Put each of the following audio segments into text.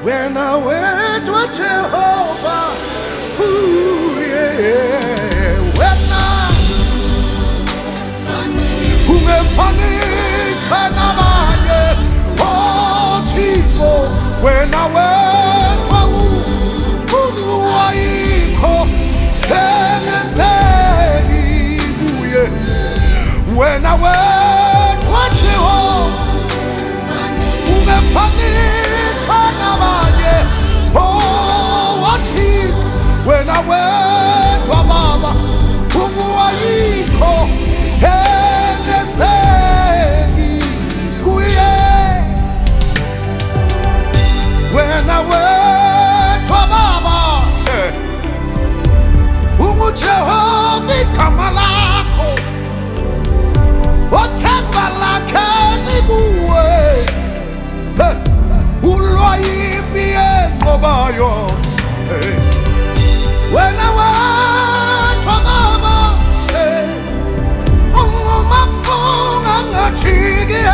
wena wedwa Jehova, wena ungefaniswa nabanye oThixo, wena wedwa ayikho engenzeki kuye, wena wedwa Jehova ungefaniswa nabanye oThixo, wena wedwa Baba ayikho engenzeki kuye, wena wedwa Baba Jehova igama lakho, othemba lakhe likuwe, ulwa impi enqobayo, wena wedwa Baba ungumafunga ngajiki,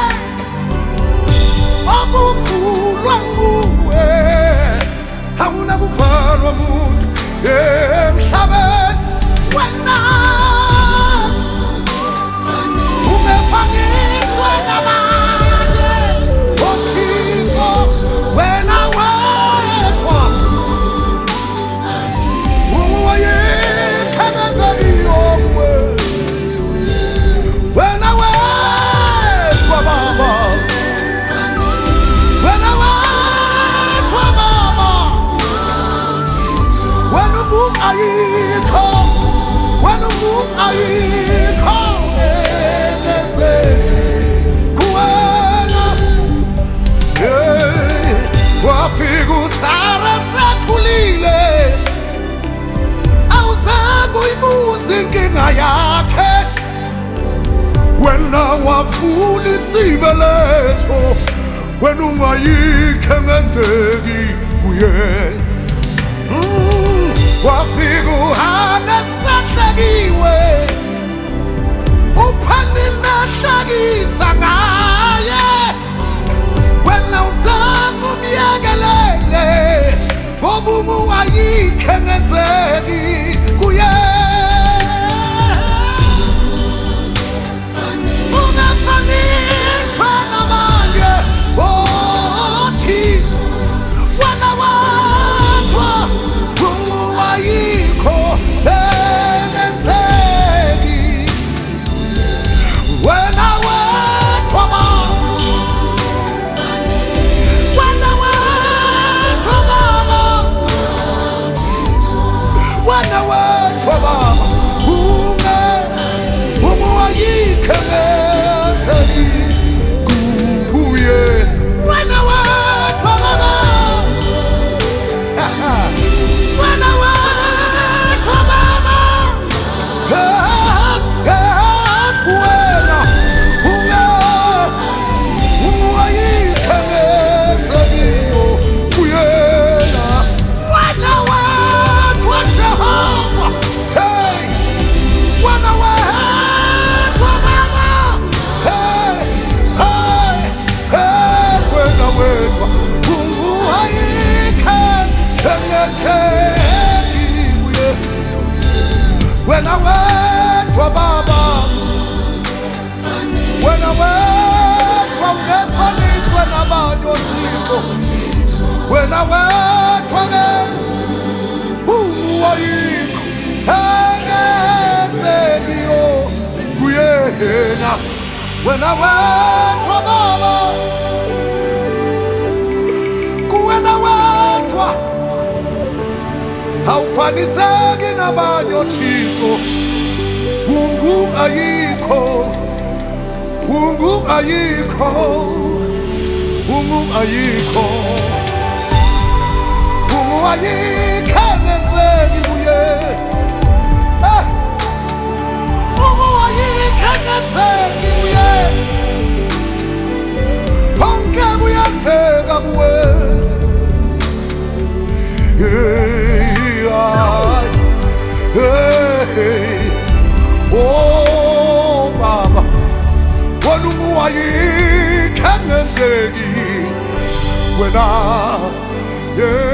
akuvulwa nguwe, akunakuvalwa muntu emhlabeni, wena ungefaniswa nabanye oThixo, wena wedwa ungayikhemezekiyo kuwe, wena wedwa Baba, wena wedwa Baba, wena ayikho, wena ayikho engenzeki kuwena, wafika uSara sekhulile, awuzange uyibuze inkinga yakhe, wena wavula isibeletho, wena ungayikho engenzeki kuyena. Wafika uHana sehlekiwe, uPhenina hlekisa ngaye, wena uzange umyekelele, ngoba ungayikho engenzeki kuye, ungefaniswa nabanye oThixo, wena wedwa ayikho engenzeki, wena wedwa Baba, wena wedwa Baba, wena wedwa Baba, ayikho engenzeki kuye, wena wedwa Baba, wena wedwa Baba, wena ayikho engenzeki kuyena, wena wedwa Jehova, wena wedwa Baba, wena wedwa ayikho engenzeki kuye, wena wedwa Baba, wena wedwa ungefaniswa nabanye oThixo, wena wedwa ayikho engenzeki kuyena, wena wedwa Baba, kuwena wedwa awufaniseki nabanye oThixo, ayikho, ayikho, ayikho, ayikho engenzeki kuye, ayikho engenzeki kuye, konke kuyenzeka kuwe, oh Baba, wena ayikho engenzeki, wena, yeah.